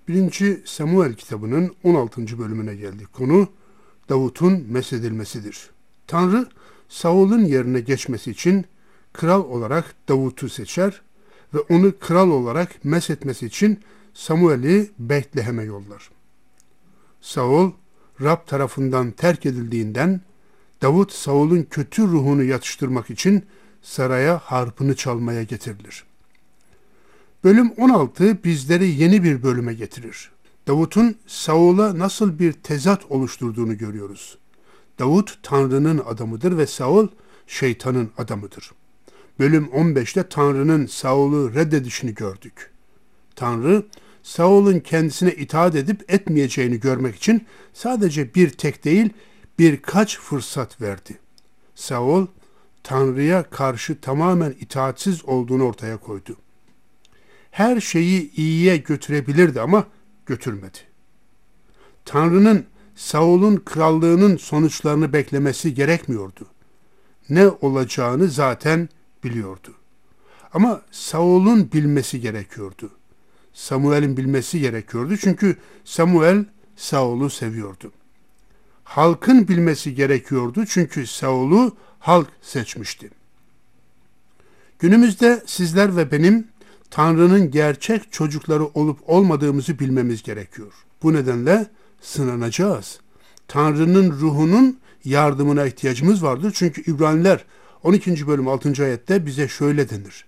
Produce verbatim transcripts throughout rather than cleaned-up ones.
Birinci Samuel kitabının on altıncı bölümüne geldik. Konu Davut'un mesedilmesidir. Tanrı Saul'un yerine geçmesi için kral olarak Davut'u seçer ve onu kral olarak meshetmesi için Samuel'i Betlehem'e yollar. Saul, Rab tarafından terk edildiğinden Davut Saul'un kötü ruhunu yatıştırmak için saraya harpını çalmaya getirilir. Bölüm on altı bizleri yeni bir bölüme getirir. Davut'un Saul'a nasıl bir tezat oluşturduğunu görüyoruz. Davut Tanrı'nın adamıdır ve Saul şeytanın adamıdır. Bölüm on beşte Tanrı'nın Saul'u reddedişini gördük. Tanrı, Saul'un kendisine itaat edip etmeyeceğini görmek için sadece bir tek değil birkaç fırsat verdi. Saul, Tanrı'ya karşı tamamen itaatsiz olduğunu ortaya koydu. Her şeyi iyiye götürebilirdi ama götürmedi. Tanrı'nın Saul'un krallığının sonuçlarını beklemesi gerekmiyordu. Ne olacağını zaten biliyordu. Ama Saul'un bilmesi gerekiyordu. Samuel'in bilmesi gerekiyordu çünkü Samuel Saul'u seviyordu. Halkın bilmesi gerekiyordu çünkü Saul'u halk seçmişti. Günümüzde sizler ve benim Tanrı'nın gerçek çocukları olup olmadığımızı bilmemiz gerekiyor. Bu nedenle sınanacağız. Tanrı'nın ruhunun yardımına ihtiyacımız vardır. Çünkü İbraniler on ikinci bölüm altıncı ayette bize şöyle denir.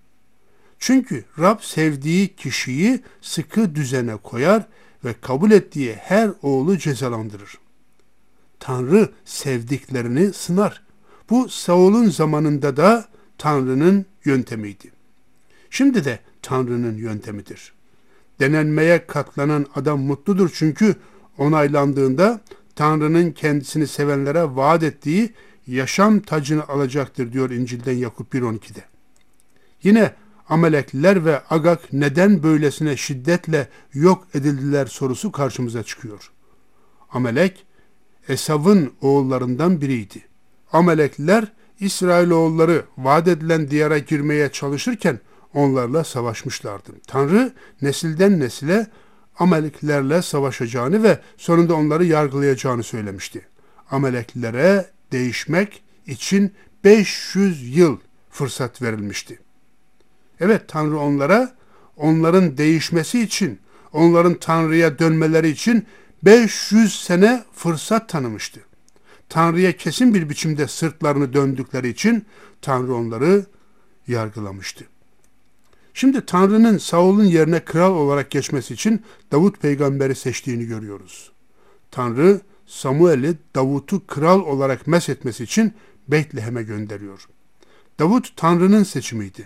Çünkü Rab sevdiği kişiyi sıkı düzene koyar ve kabul ettiği her oğlu cezalandırır. Tanrı sevdiklerini sınar. Bu Saul'un zamanında da Tanrı'nın yöntemiydi. Şimdi de Tanrı'nın yöntemidir. Denenmeye katlanan adam mutludur çünkü onaylandığında Tanrı'nın kendisini sevenlere vaat ettiği yaşam tacını alacaktır diyor İncil'den Yakup bir on ikide. Yine Amalekliler ve Agag neden böylesine şiddetle yok edildiler sorusu karşımıza çıkıyor. Amalek, Esav'ın oğullarından biriydi. Amalekliler, İsrailoğulları vaat edilen diyara girmeye çalışırken onlarla savaşmışlardı. Tanrı nesilden nesile Amaleklilerle savaşacağını ve sonunda onları yargılayacağını söylemişti. Amaleklilere değişmek için beş yüz yıl fırsat verilmişti. Evet, Tanrı onlara onların değişmesi için, onların Tanrı'ya dönmeleri için beş yüz sene fırsat tanımıştı. Tanrı'ya kesin bir biçimde sırtlarını döndükleri için Tanrı onları yargılamıştı. Şimdi Tanrı'nın Saul'un yerine kral olarak geçmesi için Davut peygamberi seçtiğini görüyoruz. Tanrı Samuel'i Davut'u kral olarak meshetmesi için Betlehem'e gönderiyor. Davut Tanrı'nın seçimiydi.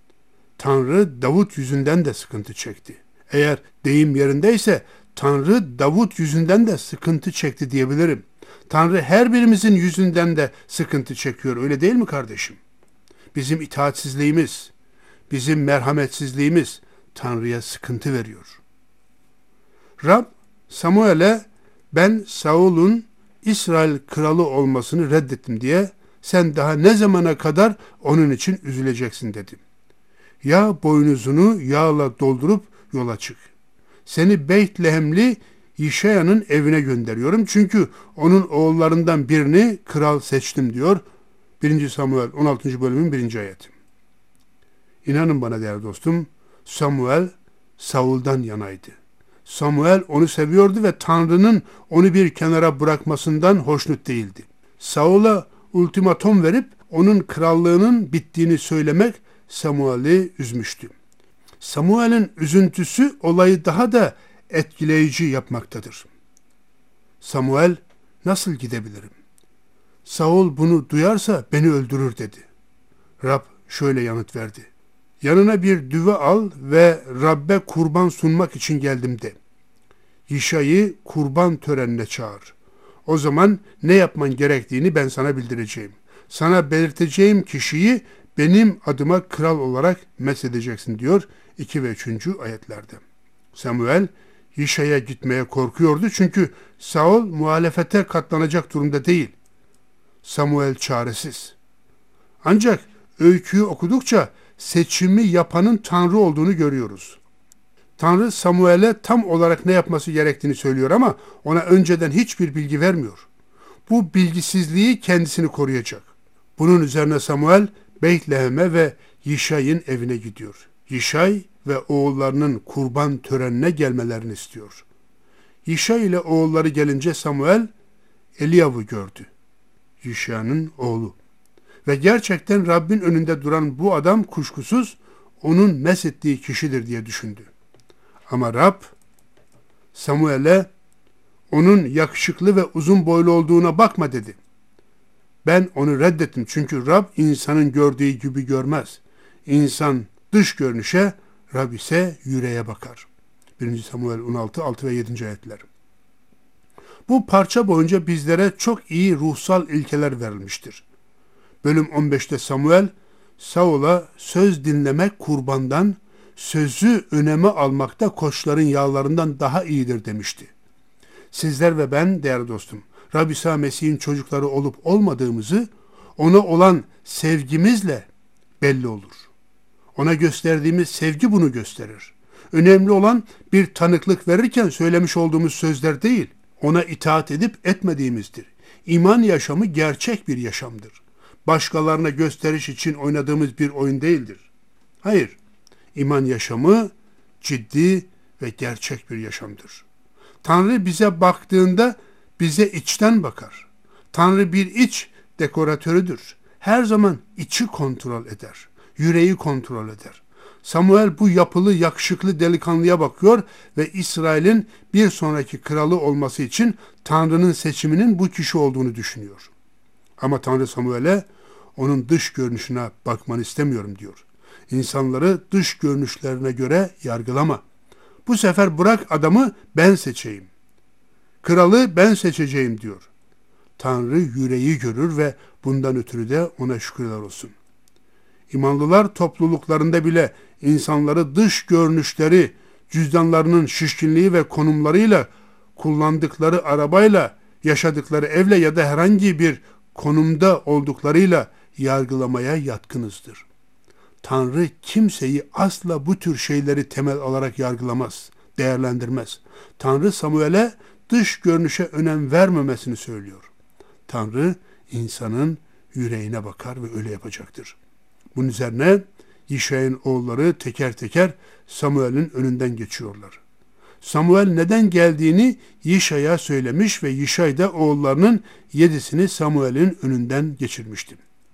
Tanrı Davut yüzünden de sıkıntı çekti. Eğer deyim yerindeyse Tanrı Davut yüzünden de sıkıntı çekti diyebilirim. Tanrı her birimizin yüzünden de sıkıntı çekiyor, öyle değil mi kardeşim? Bizim itaatsizliğimiz, bizim merhametsizliğimiz Tanrı'ya sıkıntı veriyor. Rab Samuel'e ben Saul'un İsrail kralı olmasını reddettim diye sen daha ne zamana kadar onun için üzüleceksin dedi. Ya boynuzunu yağla doldurup yola çık. Seni Beytlehemli Yişaya'nın evine gönderiyorum çünkü onun oğullarından birini kral seçtim diyor. birinci Samuel on altıncı bölümün birinci ayeti. İnanın bana değerli dostum, Samuel Saul'dan yanaydı. Samuel onu seviyordu ve Tanrı'nın onu bir kenara bırakmasından hoşnut değildi. Saul'a ultimatom verip onun krallığının bittiğini söylemek Samuel'i üzmüştü. Samuel'in üzüntüsü olayı daha da etkileyici yapmaktadır. Samuel, nasıl gidebilirim? Saul bunu duyarsa beni öldürür dedi. Rab şöyle yanıt verdi. Yanına bir düve al ve Rab'be kurban sunmak için geldim de. Yişay'ı kurban törenine çağır. O zaman ne yapman gerektiğini ben sana bildireceğim. Sana belirteceğim kişiyi benim adıma kral olarak mesedeceksin diyor iki ve üçüncü ayetlerde. Samuel Yişay'a gitmeye korkuyordu çünkü Saul muhalefete katlanacak durumda değil. Samuel çaresiz. Ancak öyküyü okudukça seçimi yapanın Tanrı olduğunu görüyoruz. Tanrı Samuel'e tam olarak ne yapması gerektiğini söylüyor ama ona önceden hiçbir bilgi vermiyor. Bu bilgisizliği kendisini koruyacak. Bunun üzerine Samuel Beytlehem'e ve Yişay'ın evine gidiyor. Yişay ve oğullarının kurban törenine gelmelerini istiyor. Yişay ile oğulları gelince Samuel Eliyav'ı gördü. Yişay'ın oğlu. Ve gerçekten Rabbin önünde duran bu adam kuşkusuz onun meshettiği kişidir diye düşündü. Ama Rab Samuel'e onun yakışıklı ve uzun boylu olduğuna bakma dedi. Ben onu reddettim çünkü Rab insanın gördüğü gibi görmez. İnsan dış görünüşe, Rab ise yüreğe bakar. birinci Samuel on altı, altı ve yedinci ayetler. Bu parça boyunca bizlere çok iyi ruhsal ilkeler verilmiştir. Bölüm on beşte Samuel, Saul'a söz dinlemek kurbandan, sözü öneme almakta koçların yağlarından daha iyidir demişti. Sizler ve ben değerli dostum, Rab İsa Mesih'in çocukları olup olmadığımızı ona olan sevgimizle belli olur. Ona gösterdiğimiz sevgi bunu gösterir. Önemli olan bir tanıklık verirken söylemiş olduğumuz sözler değil, ona itaat edip etmediğimizdir. İman yaşamı gerçek bir yaşamdır. Başkalarına gösteriş için oynadığımız bir oyun değildir. Hayır, iman yaşamı ciddi ve gerçek bir yaşamdır. Tanrı bize baktığında bize içten bakar. Tanrı bir iç dekoratörüdür. Her zaman içi kontrol eder. Yüreği kontrol eder. Samuel bu yapılı, yakışıklı delikanlıya bakıyor ve İsrail'in bir sonraki kralı olması için Tanrı'nın seçiminin bu kişi olduğunu düşünüyor. Ama Tanrı Samuel'e onun dış görünüşüne bakmanı istemiyorum diyor. İnsanları dış görünüşlerine göre yargılama. Bu sefer bırak adamı ben seçeyim. Kralı ben seçeceğim diyor. Tanrı yüreği görür ve bundan ötürü de ona şükürler olsun. İmanlılar topluluklarında bile insanları dış görünüşleri, cüzdanlarının şişkinliği ve konumlarıyla, kullandıkları arabayla, yaşadıkları evle ya da herhangi bir konumda olduklarıyla yargılamaya yatkınızdır. Tanrı kimseyi asla bu tür şeyleri temel alarak yargılamaz, değerlendirmez. Tanrı Samuel'e dış görünüşe önem vermemesini söylüyor. Tanrı insanın yüreğine bakar ve öyle yapacaktır. Bunun üzerine Yişay'ın oğulları teker teker Samuel'in önünden geçiyorlar. Samuel neden geldiğini Yişay'a söylemiş ve Yişay da oğullarının yedisini Samuel'in önünden geçirmişti.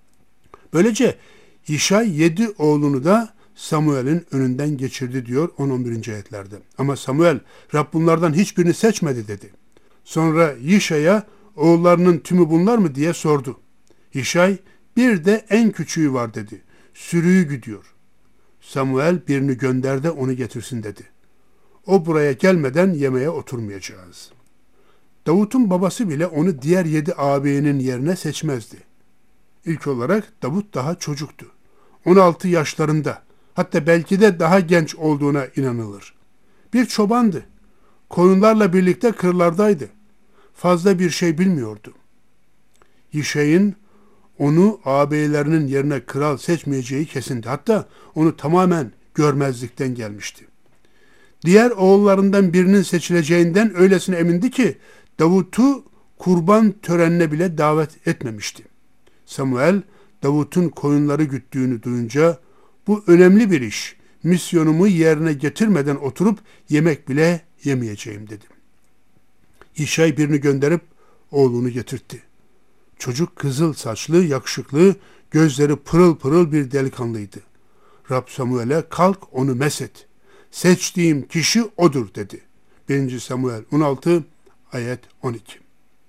Böylece Yişay yedi oğlunu da Samuel'in önünden geçirdi diyor on on birinci ayetlerde. Ama Samuel, Rab bunlardan hiçbirini seçmedi dedi. Sonra Yişay'a oğullarının tümü bunlar mı diye sordu. Yişay, bir de en küçüğü var dedi. Sürüyü güdüyor. Samuel birini gönder de onu getirsin dedi. O buraya gelmeden yemeğe oturmayacağız. Davut'un babası bile onu diğer yedi ağabeyinin yerine seçmezdi. İlk olarak Davut daha çocuktu. on altı yaşlarında, hatta belki de daha genç olduğuna inanılır. Bir çobandı. Koyunlarla birlikte kırlardaydı. Fazla bir şey bilmiyordu. Yişay'ın onu ağabeylerinin yerine kral seçmeyeceği kesindi. Hatta onu tamamen görmezlikten gelmişti. Diğer oğullarından birinin seçileceğinden öylesine emindi ki Davut'u kurban törenine bile davet etmemişti. Samuel, Davut'un koyunları güttüğünü duyunca bu önemli bir iş, misyonumu yerine getirmeden oturup yemek bile yemeyeceğim dedi. Yişay birini gönderip oğlunu getirtti. Çocuk kızıl saçlı, yakışıklı, gözleri pırıl pırıl bir delikanlıydı. Rab Samuel'e kalk onu meset. Seçtiğim kişi odur dedi. birinci Samuel on altı ayet on iki.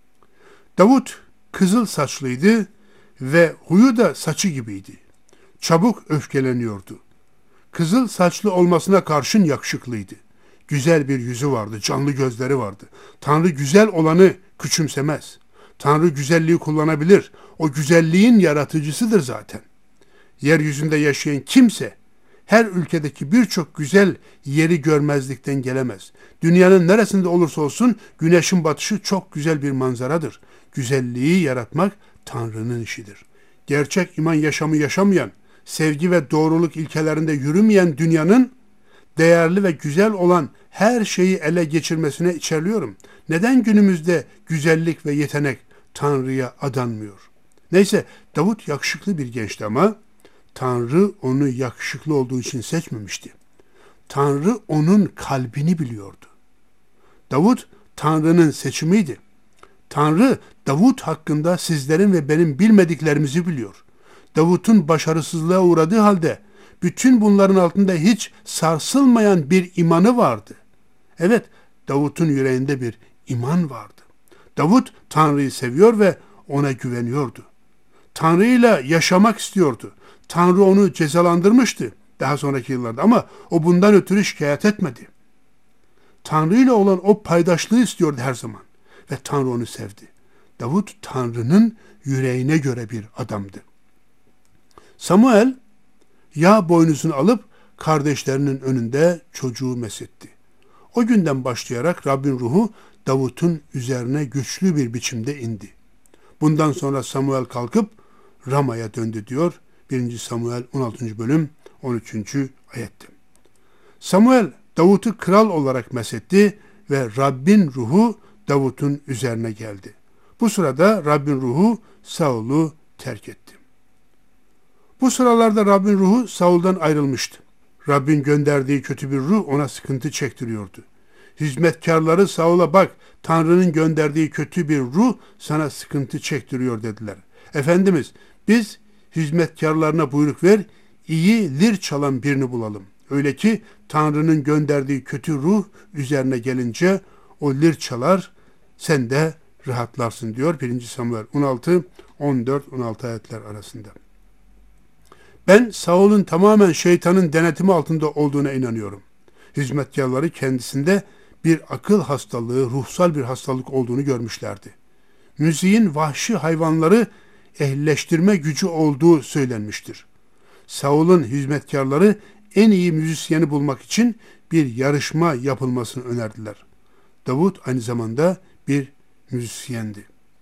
Davut kızıl saçlıydı ve huyu da saçı gibiydi. Çabuk öfkeleniyordu. Kızıl saçlı olmasına karşın yakışıklıydı. Güzel bir yüzü vardı, canlı gözleri vardı. Tanrı güzel olanı küçümsemez. Tanrı güzelliği kullanabilir. O güzelliğin yaratıcısıdır zaten. Yeryüzünde yaşayan kimse her ülkedeki birçok güzel yeri görmezlikten gelemez. Dünyanın neresinde olursa olsun güneşin batışı çok güzel bir manzaradır. Güzelliği yaratmak Tanrı'nın işidir. Gerçek iman yaşamı yaşamayan, sevgi ve doğruluk ilkelerinde yürümeyen dünyanın değerli ve güzel olan her şeyi ele geçirmesine içerliyorum. Neden günümüzde güzellik ve yetenek Tanrı'ya adanmıyor? Neyse, Davut yakışıklı bir gençti ama Tanrı onu yakışıklı olduğu için seçmemişti. Tanrı onun kalbini biliyordu. Davut Tanrı'nın seçimiydi. Tanrı Davut hakkında sizlerin ve benim bilmediklerimizi biliyor. Davut'un başarısızlığa uğradığı halde bütün bunların altında hiç sarsılmayan bir imanı vardı. Evet, Davut'un yüreğinde bir iman vardı. Davut Tanrı'yı seviyor ve ona güveniyordu. Tanrı'yla yaşamak istiyordu. Tanrı onu cezalandırmıştı daha sonraki yıllarda ama o bundan ötürü şikayet etmedi. Tanrı'yla olan o paydaşlığı istiyordu her zaman ve Tanrı onu sevdi. Davut Tanrı'nın yüreğine göre bir adamdı. Samuel yağ boynuzunu alıp kardeşlerinin önünde çocuğu mesetti. O günden başlayarak Rabbin ruhu Davut'un üzerine güçlü bir biçimde indi. Bundan sonra Samuel kalkıp Rama'ya döndü diyor birinci Samuel on altıncı bölüm on üçüncü ayette. Samuel Davut'u kral olarak mesetti ve Rabbin ruhu Davut'un üzerine geldi. Bu sırada Rabbin ruhu Saul'u terk etti. Bu sıralarda Rabbin ruhu Saul'dan ayrılmıştı. Rabbin gönderdiği kötü bir ruh ona sıkıntı çektiriyordu. Hizmetkarları Saul'a bak, Tanrı'nın gönderdiği kötü bir ruh sana sıkıntı çektiriyor dediler. Efendimiz, biz hizmetkarlarına buyruk ver, iyi lir çalan birini bulalım. Öyle ki Tanrı'nın gönderdiği kötü ruh üzerine gelince o lir çalar, sen de rahatlarsın diyor birinci Samuel on altı on dört on altı ayetler arasında. Ben Saul'un tamamen şeytanın denetimi altında olduğuna inanıyorum. Hizmetkarları kendisinde bir akıl hastalığı, ruhsal bir hastalık olduğunu görmüşlerdi. Müziğin vahşi hayvanları ehlileştirme gücü olduğu söylenmiştir. Saul'un hizmetkarları en iyi müzisyeni bulmak için bir yarışma yapılmasını önerdiler. Davut aynı zamanda bir müzisyendi.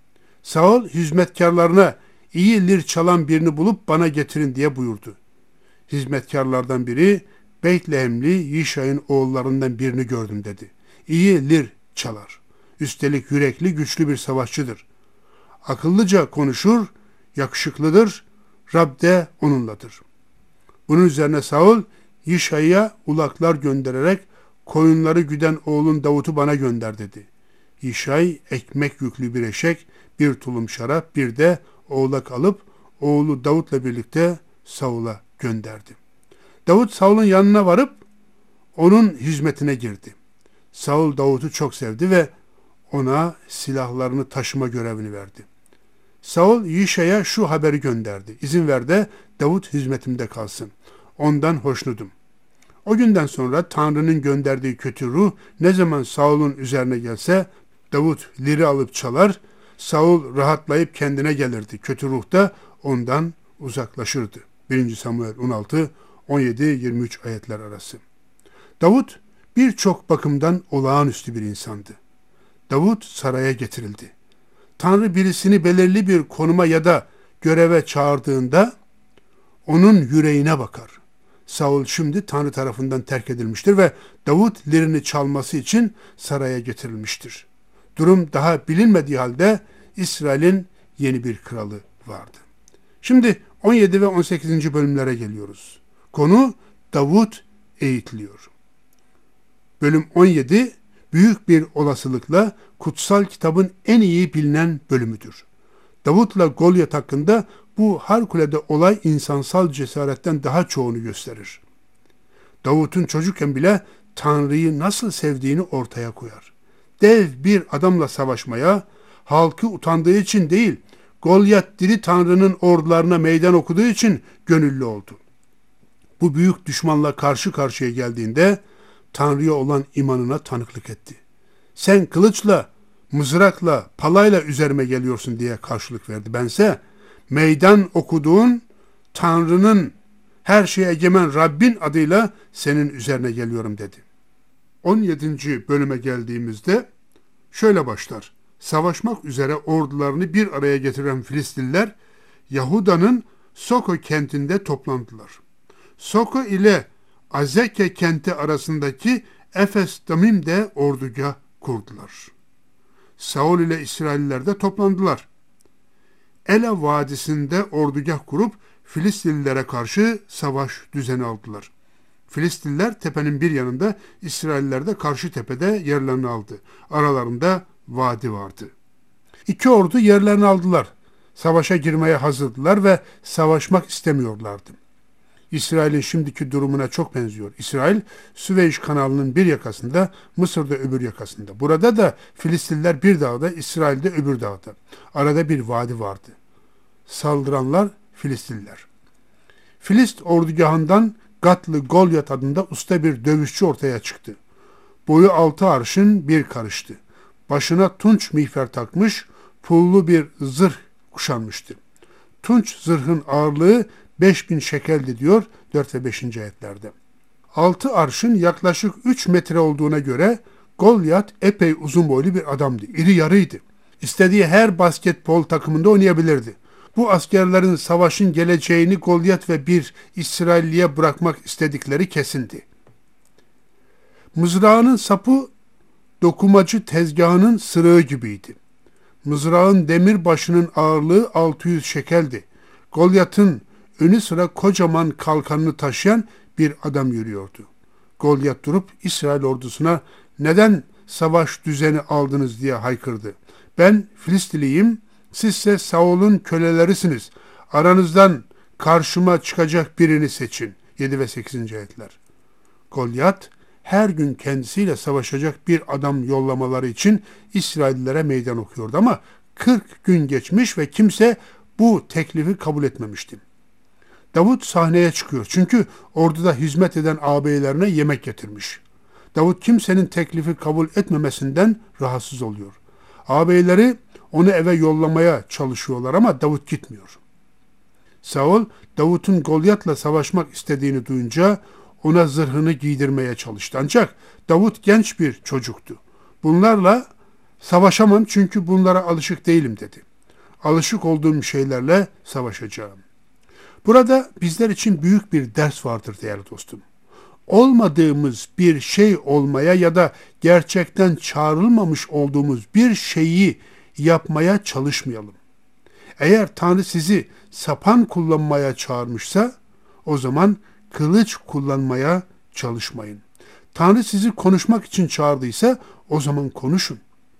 Saul hizmetkarlarına iyi lir çalan birini bulup bana getirin diye buyurdu. Hizmetkarlardan biri Beytlehemli Yişay'ın oğullarından birini gördüm dedi. İyi lir çalar. Üstelik yürekli güçlü bir savaşçıdır. Akıllıca konuşur, yakışıklıdır, Rab de onunladır. Bunun üzerine Saul Yişay'a ulaklar göndererek koyunları güden oğlun Davut'u bana gönder dedi. Yişay ekmek yüklü bir eşek, bir tulum şarap, bir de oğlak alıp oğlu Davut'la birlikte Saul'a gönderdi. Davut Saul'un yanına varıp onun hizmetine girdi. Saul Davut'u çok sevdi ve ona silahlarını taşıma görevini verdi. Saul Yişay'a şu haberi gönderdi. İzin ver de Davut hizmetimde kalsın. Ondan hoşnutum. O günden sonra Tanrı'nın gönderdiği kötü ruh ne zaman Saul'un üzerine gelse Davut liri alıp çalar, Saul rahatlayıp kendine gelirdi. Kötü ruh da ondan uzaklaşırdı. birinci Samuel on altı on yedi yirmi üç ayetler arası. Davut birçok bakımdan olağanüstü bir insandı. Davut saraya getirildi. Tanrı birisini belirli bir konuma ya da göreve çağırdığında onun yüreğine bakar. Saul şimdi Tanrı tarafından terk edilmiştir ve Davut lirini çalması için saraya getirilmiştir. Durum daha bilinmediği halde İsrail'in yeni bir kralı vardı. Şimdi on yedi ve on sekizinci bölümlere geliyoruz. Konu Davut eğitiliyor. Bölüm on yedi büyük bir olasılıkla kutsal kitabın en iyi bilinen bölümüdür. Davut'la Golyat hakkında bu harikulade olay insansal cesaretten daha çoğunu gösterir. Davut'un çocukken bile Tanrı'yı nasıl sevdiğini ortaya koyar. Dev bir adamla savaşmaya, halkı utandığı için değil, Golyat diri Tanrı'nın ordularına meydan okuduğu için gönüllü oldu. Bu büyük düşmanla karşı karşıya geldiğinde Tanrı'ya olan imanına tanıklık etti. Sen kılıçla, mızrakla, palayla üzerime geliyorsun diye karşılık verdi. Bense meydan okuduğun Tanrı'nın her şeye egemen Rabbin adıyla senin üzerine geliyorum dedi. on yedinci bölüme geldiğimizde şöyle başlar. Savaşmak üzere ordularını bir araya getiren Filistinliler Yahuda'nın Soko kentinde toplandılar. Soko ile Azeke kenti arasındaki Efes Damim'de ordugah kurdular. Saul ile İsrailliler de toplandılar. Ela Vadisi'nde ordugah kurup Filistinlilere karşı savaş düzeni aldılar. Filistinliler tepenin bir yanında, İsrailliler de karşı tepede yerlerini aldı. Aralarında vadi vardı. İki ordu yerlerini aldılar. Savaşa girmeye hazırdılar ve savaşmak istemiyorlardı. İsrail'in şimdiki durumuna çok benziyor. İsrail, Süveyş kanalının bir yakasında, Mısır'da öbür yakasında. Burada da Filistinliler bir dağda, İsrail'de öbür dağda. Arada bir vadi vardı. Saldıranlar Filistinliler. Filist ordugahından Gatlı Golyat adında usta bir dövüşçü ortaya çıktı. Boyu altı arşın bir karıştı. Başına tunç miğfer takmış, pullu bir zırh kuşanmıştı. Tunç zırhın ağırlığı beş bin şekeldi diyor dört ve beşinci ayetlerde. Altı arşın yaklaşık üç metre olduğuna göre Golyat epey uzun boylu bir adamdı. İri yarıydı. İstediği her basketbol takımında oynayabilirdi. Bu askerlerin savaşın geleceğini Golyat ve bir İsrailliye bırakmak istedikleri kesindi. Mızrağının sapı dokumacı tezgahının sırığı gibiydi. Mızrağın demir başının ağırlığı altı yüz şekeldi. Golyat'ın önü sıra kocaman kalkanını taşıyan bir adam yürüyordu. Golyat durup İsrail ordusuna "Neden savaş düzeni aldınız?" diye haykırdı. "Ben Filistiliyim, sizse Saul'un kölelerisiniz. Aranızdan karşıma çıkacak birini seçin." yedi ve sekizinci ayetler. Golyat her gün kendisiyle savaşacak bir adam yollamaları için İsraillilere meydan okuyordu ama kırk gün geçmiş ve kimse bu teklifi kabul etmemişti. Davut sahneye çıkıyor çünkü orduda hizmet eden ağabeylerine yemek getirmiş. Davut kimsenin teklifi kabul etmemesinden rahatsız oluyor. Ağabeyleri onu eve yollamaya çalışıyorlar ama Davut gitmiyor. Saul, Davut'un Golyat'la savaşmak istediğini duyunca ona zırhını giydirmeye çalıştı. Ancak Davut genç bir çocuktu. "Bunlarla savaşamam çünkü bunlara alışık değilim," dedi. "Alışık olduğum şeylerle savaşacağım." Burada bizler için büyük bir ders vardır değerli dostum. Olmadığımız bir şey olmaya ya da gerçekten çağrılmamış olduğumuz bir şeyi yapmaya çalışmayalım. Eğer Tanrı sizi sapan kullanmaya çağırmışsa o zaman kılıç kullanmaya çalışmayın. Tanrı sizi konuşmak için çağırdıysa o zaman konuşun.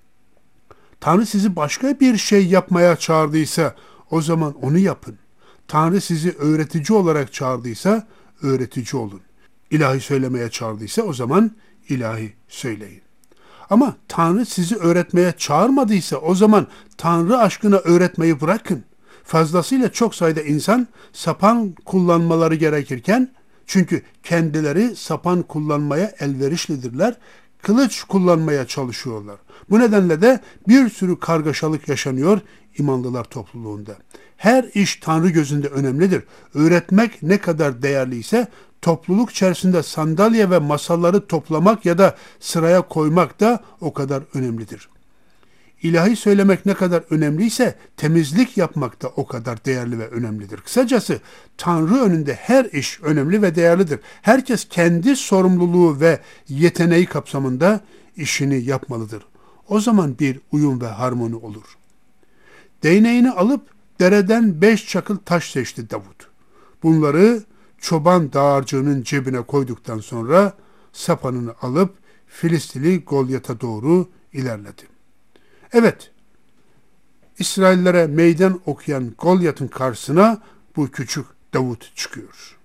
Tanrı sizi başka bir şey yapmaya çağırdıysa o zaman onu yapın. Tanrı sizi öğretici olarak çağırdıysa öğretici olun. İlahi söylemeye çağırdıysa o zaman ilahi söyleyin. Ama Tanrı sizi öğretmeye çağırmadıysa o zaman Tanrı aşkına öğretmeyi bırakın. Fazlasıyla çok sayıda insan sapan kullanmaları gerekirken, çünkü kendileri sapan kullanmaya elverişlidirler, kılıç kullanmaya çalışıyorlar. Bu nedenle de bir sürü kargaşalık yaşanıyor imanlılar topluluğunda. Her iş Tanrı gözünde önemlidir. Öğretmek ne kadar değerliyse topluluk içerisinde sandalye ve masaları toplamak ya da sıraya koymak da o kadar önemlidir. İlahi söylemek ne kadar önemliyse temizlik yapmak da o kadar değerli ve önemlidir. Kısacası Tanrı önünde her iş önemli ve değerlidir. Herkes kendi sorumluluğu ve yeteneği kapsamında işini yapmalıdır. O zaman bir uyum ve harmoni olur. Değneğini alıp dereden beş çakıl taş seçti Davut. Bunları çoban dağarcığının cebine koyduktan sonra sapanını alıp Filistili Golyat'a doğru ilerledi. Evet, İsraillere meydan okuyan Golyat'ın karşısına bu küçük Davut çıkıyor.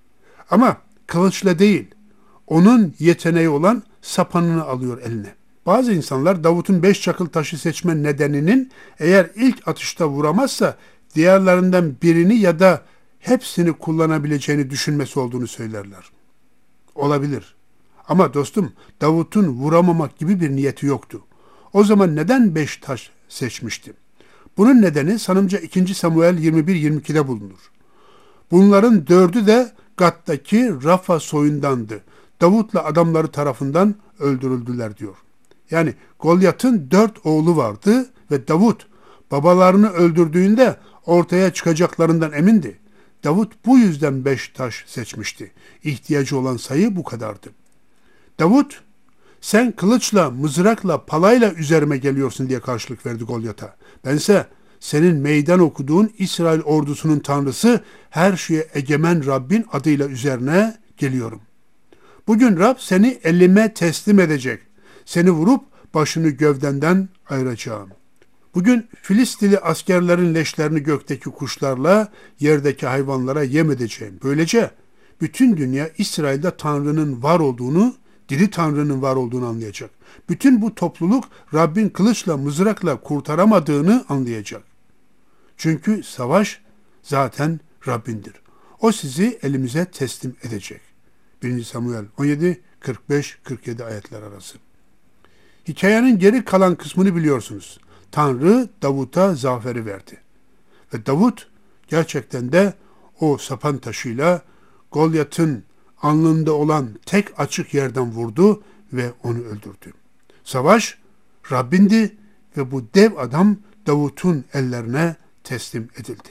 Ama kılıçla değil, onun yeteneği olan sapanını alıyor eline. Bazı insanlar Davut'un beş çakıl taşı seçme nedeninin eğer ilk atışta vuramazsa diğerlerinden birini ya da hepsini kullanabileceğini düşünmesi olduğunu söylerler. Olabilir. Ama dostum, Davut'un vuramamak gibi bir niyeti yoktu. O zaman neden beş taş seçmişti? Bunun nedeni sanımca ikinci Samuel yirmi bir yirmi ikide bulunur. Bunların dördü de Gat'taki Rafa soyundandı. Davut'la adamları tarafından öldürüldüler diyor. Yani Golyat'ın dört oğlu vardı ve Davut babalarını öldürdüğünde ortaya çıkacaklarından emindi. Davut bu yüzden beş taş seçmişti. İhtiyacı olan sayı bu kadardı. Davut, sen kılıçla, mızrakla, palayla üzerime geliyorsun diye karşılık verdi Golyat'a. Bense senin meydan okuduğun İsrail ordusunun tanrısı, her şeye egemen Rabbin adıyla üzerine geliyorum. Bugün Rab seni elime teslim edecek. Seni vurup başını gövdenden ayıracağım. Bugün Filistili askerlerin leşlerini gökteki kuşlarla, yerdeki hayvanlara yem edeceğim. Böylece bütün dünya İsrail'de Tanrı'nın var olduğunu, diri Tanrı'nın var olduğunu anlayacak. Bütün bu topluluk Rabbin kılıçla, mızrakla kurtaramadığını anlayacak. Çünkü savaş zaten Rabbindir. O sizi elimize teslim edecek. birinci Samuel on yedi, kırk beş kırk yedi ayetler arası. Hikayenin geri kalan kısmını biliyorsunuz. Tanrı Davut'a zaferi verdi. Ve Davut gerçekten de o sapan taşıyla Golyat'ın alnında olan tek açık yerden vurdu ve onu öldürdü. Savaş Rabbindi ve bu dev adam Davut'un ellerine teslim edildi.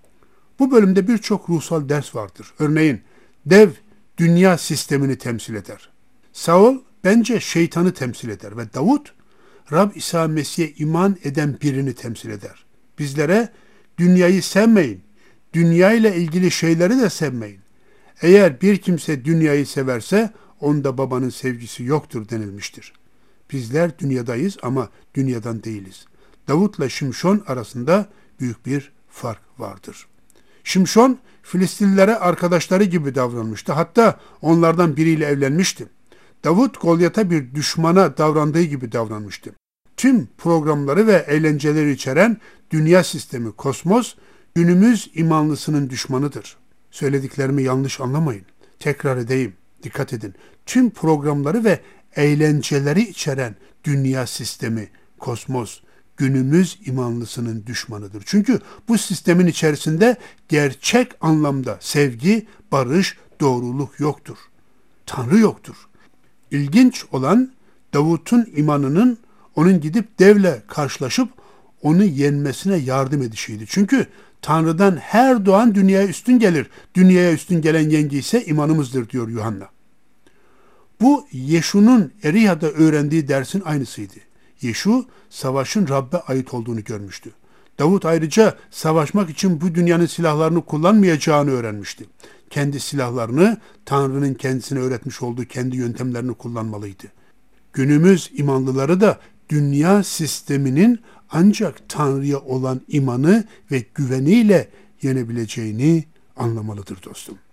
Bu bölümde birçok ruhsal ders vardır. Örneğin dev dünya sistemini temsil eder. Saul bence şeytanı temsil eder ve Davut Rab İsa Mesih'e iman eden birini temsil eder. Bizlere dünyayı sevmeyin, dünya ile ilgili şeyleri de sevmeyin. Eğer bir kimse dünyayı severse onda babanın sevgisi yoktur denilmiştir. Bizler dünyadayız ama dünyadan değiliz. Davut'la Şimşon arasında büyük bir fark vardır. Şimşon Filistinlilere arkadaşları gibi davranmıştı. Hatta onlardan biriyle evlenmişti. Davut Golyat'a bir düşmana davrandığı gibi davranmıştı. Tüm programları ve eğlenceleri içeren dünya sistemi, kosmos, günümüz imanlısının düşmanıdır. Söylediklerimi yanlış anlamayın. Tekrar edeyim, dikkat edin. Tüm programları ve eğlenceleri içeren dünya sistemi, kosmos, günümüz imanlısının düşmanıdır. Çünkü bu sistemin içerisinde gerçek anlamda sevgi, barış, doğruluk yoktur. Tanrı yoktur. İlginç olan Davut'un imanının onun gidip devle karşılaşıp onu yenmesine yardım edişiydi. Çünkü Tanrı'dan her doğan dünyaya üstün gelir. Dünyaya üstün gelen yengi ise imanımızdır diyor Yuhanna. Bu Yeşu'nun Eriha'da öğrendiği dersin aynısıydı. Yeşu savaşın Rab'be ait olduğunu görmüştü. Davut ayrıca savaşmak için bu dünyanın silahlarını kullanmayacağını öğrenmişti. Kendi silahlarını Tanrı'nın kendisine öğretmiş olduğu kendi yöntemlerini kullanmalıydı. Günümüz imanlıları da dünya sisteminin ancak Tanrı'ya olan imanı ve güveniyle yenebileceğini anlamalıdır dostum.